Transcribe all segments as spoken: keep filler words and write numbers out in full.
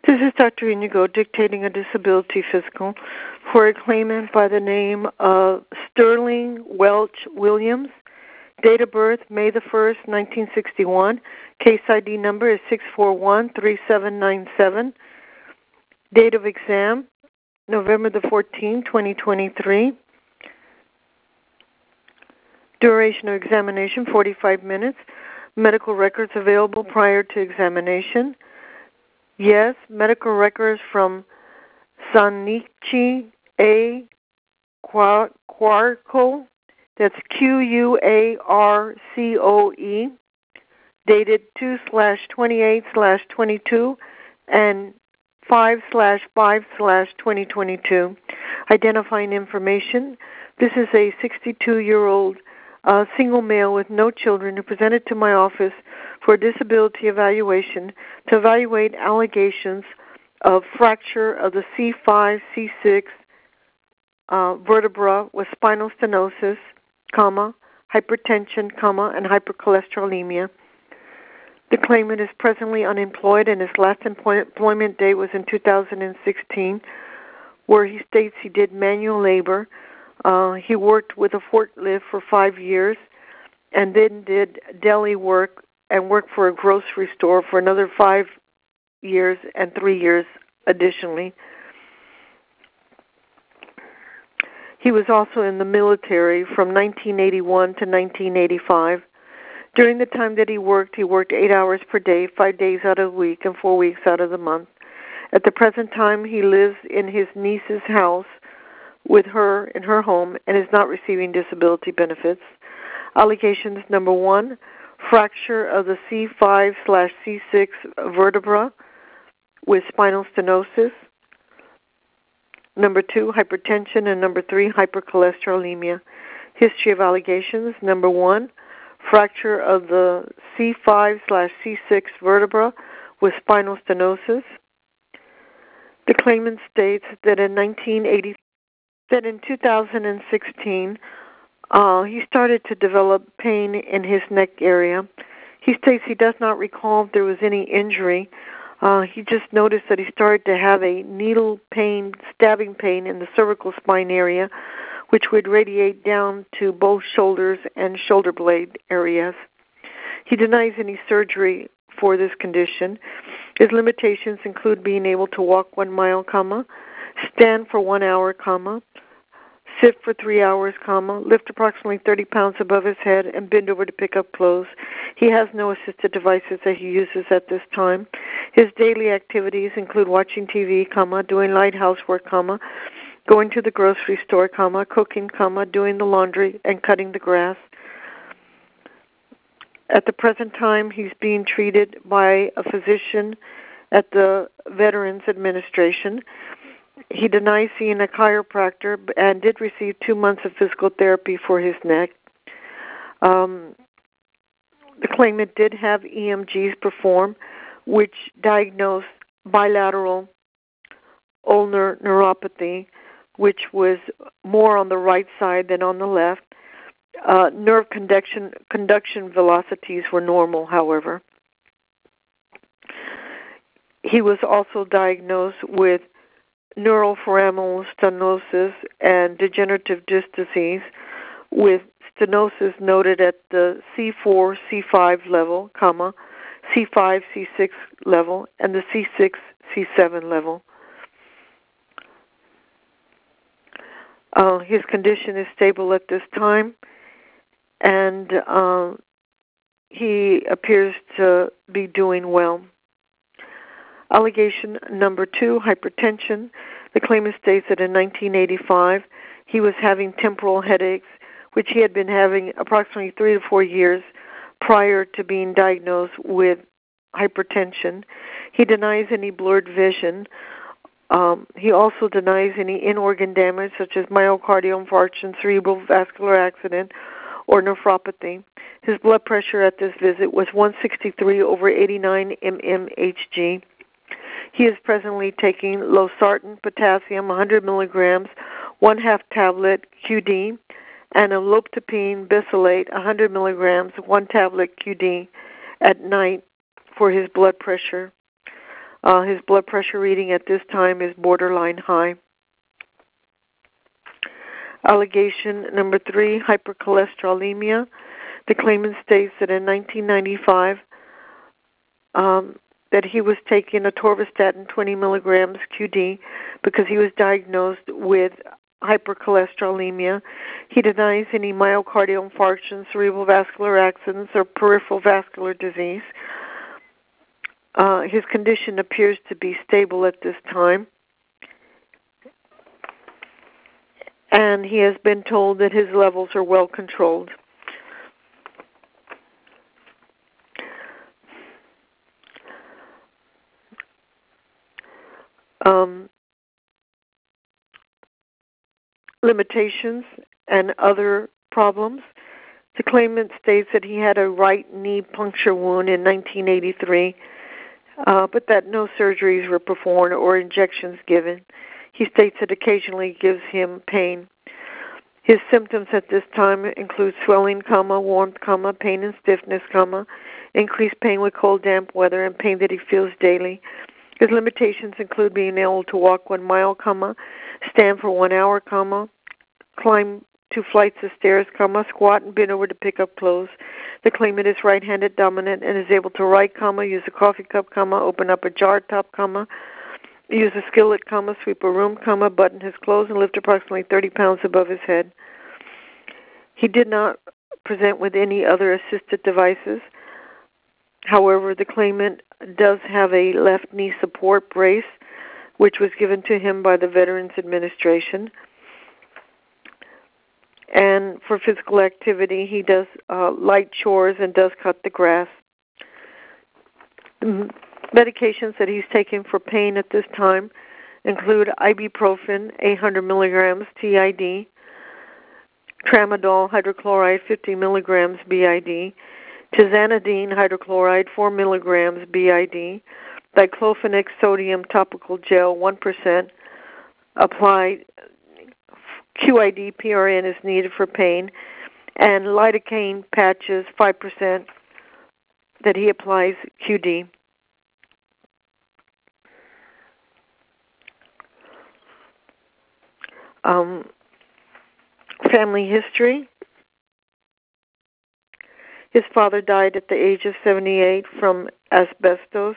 This is Doctor Inigo dictating a disability physical for a claimant by the name of Sterling Welch Williams. Date of birth, May the first, nineteen sixty-one. Case I D number is six four one three seven nine seven. Date of exam, November the fourteenth, twenty twenty-three. Duration of examination, forty-five minutes. Medical records available prior to examination. Yes, medical records from Sanichi A. Quarco. That's Q U A R C O E. Dated two slash twenty-eight slash twenty-two and five slash five slash twenty twenty-two. Identifying information. This is a sixty-two-year-old uh, single male with no children who presented to my office for a disability evaluation to evaluate allegations of fracture of the C five, C six uh, vertebra with spinal stenosis, comma, hypertension, comma, and hypercholesterolemia. The claimant is presently unemployed, and his last employment date was in two thousand sixteen, where he states he did manual labor. Uh, he worked with a forklift for five years and then did deli work and worked for a grocery store for another five years and three years additionally. He was also in the military from nineteen eighty-one to nineteen eighty-five. During the time that he worked, he worked eight hours per day, five days out of the week, and four weeks out of the month. At the present time, he lives in his niece's house with her in her home and is not receiving disability benefits. Allegations number one, fracture of the C five slash C six vertebra with spinal stenosis. Number two, hypertension. And number three, hypercholesterolemia. History of allegations. Number one, fracture of the C five slash C six vertebra with spinal stenosis. The claimant states that in nineteen eighty, that in two thousand sixteen, uh, he started to develop pain in his neck area. He states he does not recall if there was any injury. Uh, he just noticed that he started to have a needle pain, stabbing pain in the cervical spine area, which would radiate down to both shoulders and shoulder blade areas. He denies any surgery for this condition. His limitations include being able to walk one mile, comma, stand for one hour, comma, sit for three hours, comma, lift approximately thirty pounds above his head, and bend over to pick up clothes. He has no assisted devices that he uses at this time. His daily activities include watching T V, comma, doing light housework, comma, going to the grocery store, comma, cooking, comma, doing the laundry, and cutting the grass. At the present time, he's being treated by a physician at the Veterans Administration. He denies seeing a chiropractor and did receive two months of physical therapy for his neck. Um, the claimant did have E M Gs performed, which diagnosed bilateral ulnar neuropathy, which was more on the right side than on the left. Uh, nerve conduction, conduction velocities were normal, however. He was also diagnosed with neuroforaminal stenosis and degenerative disc disease, with stenosis noted at the C four, C five level, comma, C five, C six level, and the C six, C seven level. Uh, his condition is stable at this time, and uh, he appears to be doing well. Allegation number two, hypertension. The claimant states that in nineteen eighty-five, he was having temporal headaches, which he had been having approximately three to four years prior to being diagnosed with hypertension. He denies any blurred vision. Um, he also denies any in-organ damage, such as myocardial infarction, cerebral vascular accident, or nephropathy. His blood pressure at this visit was one sixty-three over eighty-nine mmHg. He is presently taking losartan potassium, one hundred milligrams, one half tablet Q D, and amlodipine bisylate, one hundred milligrams, one tablet Q D at night for his blood pressure. Uh, his blood pressure reading at this time is borderline high. Allegation number three, hypercholesterolemia. The claimant states that in nineteen ninety-five um, that he was taking atorvastatin twenty milligrams Q D because he was diagnosed with hypercholesterolemia. He denies any myocardial infarction, cerebral vascular accidents, or peripheral vascular disease. Uh, his condition appears to be stable at this time. And he has been told that his levels are well controlled. Um, limitations and other problems. The claimant states that he had a right knee puncture wound in nineteen eighty-three, uh, but that no surgeries were performed or injections given. He states that occasionally gives him pain. His symptoms at this time include swelling, comma, warmth, comma, pain and stiffness, comma, increased pain with cold, damp weather, and pain that he feels daily. His limitations include being able to walk one mile, comma, stand for one hour, comma, climb two flights of stairs, comma, squat and bend over to pick up clothes. The claimant is right-handed dominant and is able to write, comma, use a coffee cup, comma, open up a jar top, comma, use a skillet, comma, sweep a room, comma, button his clothes, and lift approximately thirty pounds above his head. He did not present with any other assisted devices. However, the claimant does have a left knee support brace, which was given to him by the Veterans Administration. And for physical activity, he does uh, light chores and does cut the grass. The medications that he's taking for pain at this time include ibuprofen, eight hundred milligrams T I D, tramadol hydrochloride, fifty milligrams B I D, tizanidine hydrochloride, four milligrams B I D, diclofenac sodium topical gel, one percent, applied. Q I D P R N is needed for pain, and lidocaine patches, five percent, that he applies Q D. Um, family history. His father died at the age of seventy-eight from asbestos.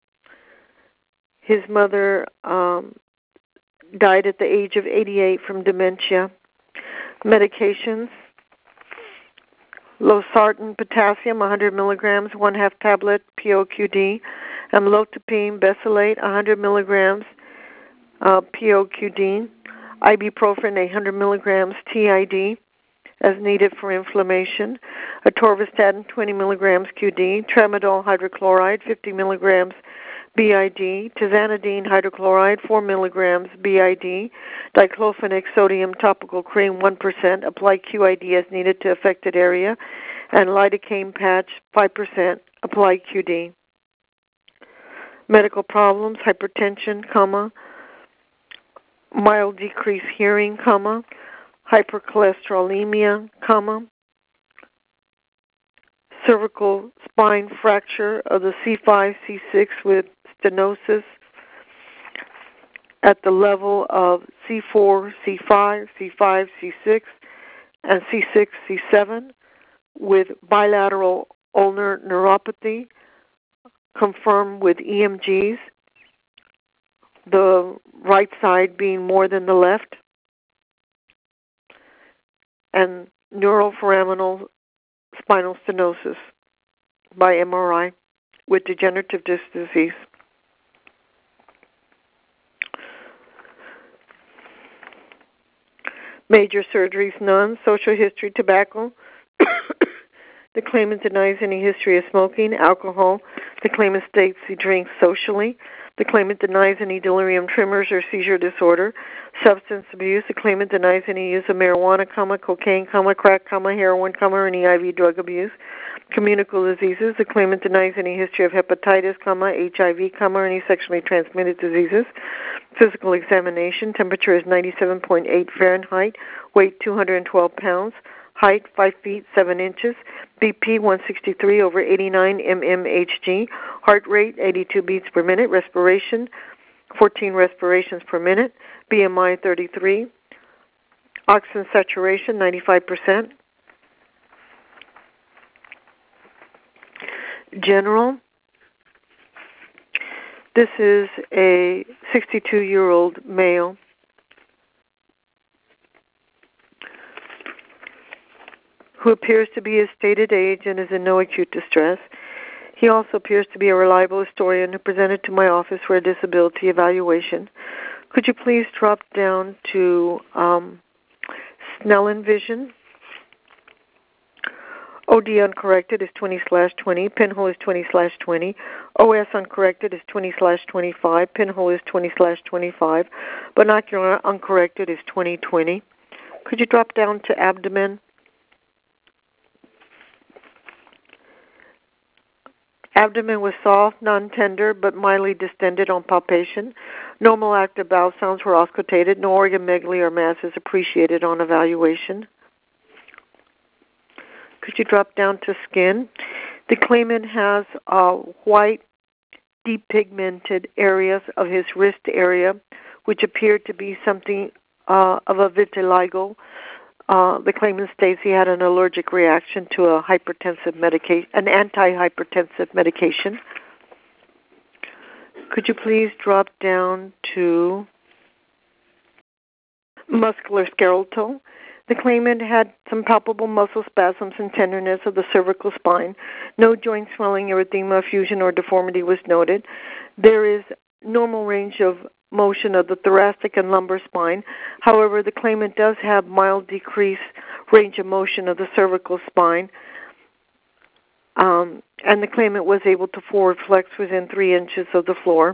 His mother um, died at the age of eighty-eight from dementia. Medications: losartan potassium, one hundred milligrams, one half tablet, P O Q D. Amlodipine besylate, one hundred milligrams, uh, P O Q D. Ibuprofen, eight hundred milligrams, T I D, as needed for inflammation. Atorvastatin, twenty milligrams, Q D. Tramadol hydrochloride, fifty milligrams, B I D, tizanidine hydrochloride, four milligrams, B I D, diclofenac sodium topical cream, one percent, apply Q I D as needed to affected area, and lidocaine patch, five percent, apply Q D. Medical problems: hypertension, comma, mild decreased hearing, comma, hypercholesterolemia, comma, cervical spine fracture of the C five, C six with stenosis at the level of C four, C five, C five, C six, and C six, C seven with bilateral ulnar neuropathy confirmed with E M Gs, the right side being more than the left, and neuroforaminal spinal stenosis by M R I with degenerative disc disease. Major surgeries, none. Social history, tobacco. The claimant denies any history of smoking. Alcohol. The claimant states he drinks socially. The claimant denies any delirium tremors or seizure disorder. Substance abuse. The claimant denies any use of marijuana, comma, cocaine, comma, crack, comma, heroin, comma, or any I V drug abuse. Communicable diseases. The claimant denies any history of hepatitis, comma, H I V, comma, or any sexually transmitted diseases. Physical examination. Temperature is ninety-seven point eight Fahrenheit. Weight two hundred twelve pounds. Height five feet seven inches. B P one sixty-three over eighty-nine mmHg, heart rate eighty-two beats per minute, respiration fourteen respirations per minute, B M I thirty-three, oxygen saturation ninety-five percent. General, this is a sixty-two-year-old male who appears to be his stated age and is in no acute distress. He also appears to be a reliable historian who presented to my office for a disability evaluation. Could you please drop down to um, Snellen vision? O D uncorrected is twenty slash twenty. Pinhole is twenty slash twenty. O S uncorrected is twenty slash twenty-five. Pinhole is twenty slash twenty-five. Binocular uncorrected is twenty twenty. Could you drop down to abdomen? Abdomen was soft, non-tender, but mildly distended on palpation. Normal active bowel sounds were auscultated. No organomegaly or mass is appreciated on evaluation. Could you drop down to skin? The claimant has uh, white, depigmented areas of his wrist area, which appeared to be something uh, of a vitiligo. Uh, the claimant states he had an allergic reaction to a hypertensive medication, an antihypertensive medication. Could you please drop down to muscular skeletal? The claimant had some palpable muscle spasms and tenderness of the cervical spine. No joint swelling, erythema, fusion, or deformity was noted. There is normal range of motion of the thoracic and lumbar spine. However, the claimant does have mild decreased range of motion of the cervical spine, um, and the claimant was able to forward flex within three inches of the floor.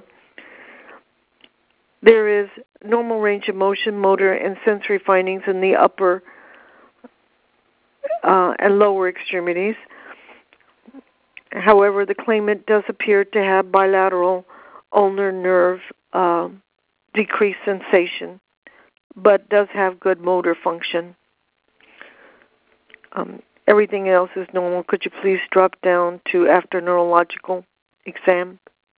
There is normal range of motion, motor, and sensory findings in the upper uh, and lower extremities. However, the claimant does appear to have bilateral ulnar nerve uh, decreased sensation, but does have good motor function. Um, everything else is normal. Could you please drop down to after neurological exam?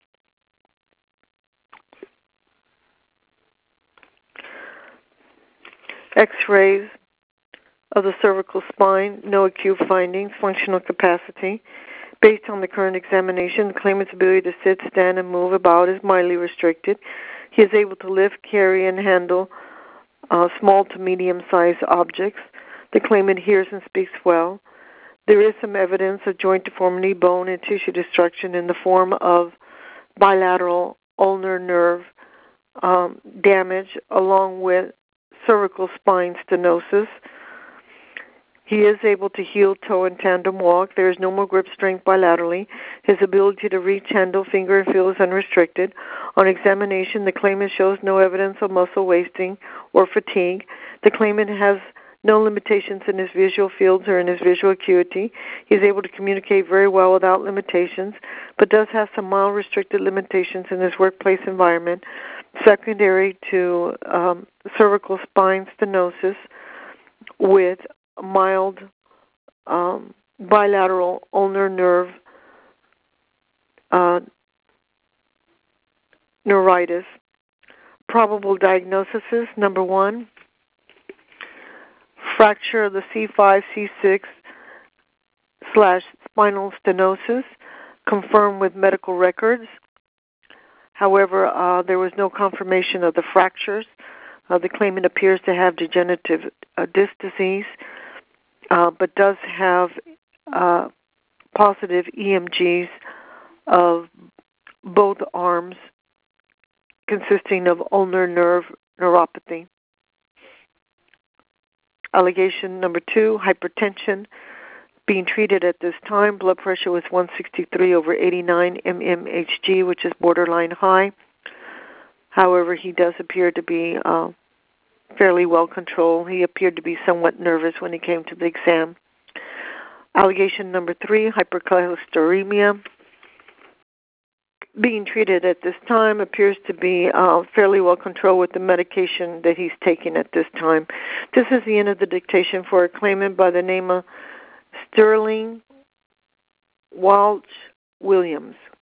X-rays of the cervical spine, no acute findings, functional capacity. Based on the current examination, the claimant's ability to sit, stand, and move about is mildly restricted. He is able to lift, carry, and handle uh, small to medium-sized objects. The claimant hears and speaks well. There is some evidence of joint deformity, bone, and tissue destruction in the form of bilateral ulnar nerve um, damage, along with cervical spine stenosis. He is able to heel, toe, and tandem walk. There is no more grip strength bilaterally. His ability to reach, handle, finger, and feel is unrestricted. On examination, the claimant shows no evidence of muscle wasting or fatigue. The claimant has no limitations in his visual fields or in his visual acuity. He is able to communicate very well without limitations, but does have some mild restricted limitations in his workplace environment, secondary to um, cervical spine stenosis with mild um, bilateral ulnar nerve uh, neuritis. Probable diagnosis is, number one, fracture of the C five, C six slash spinal stenosis, confirmed with medical records. However, uh, there was no confirmation of the fractures. Uh, the claimant appears to have degenerative uh, disc disease, uh, but does have uh, positive E M Gs of both arms consisting of ulnar nerve neuropathy. Allegation number two, hypertension. Being treated at this time, blood pressure was one sixty-three over eighty-nine mmHg, which is borderline high. However, he does appear to be uh, fairly well controlled. He appeared to be somewhat nervous when he came to the exam. Allegation number three, hypercholesteremia. Being treated at this time, appears to be uh, fairly well controlled with the medication that he's taking at this time. This is the end of the dictation for a claimant by the name of Sterling Walsh Williams.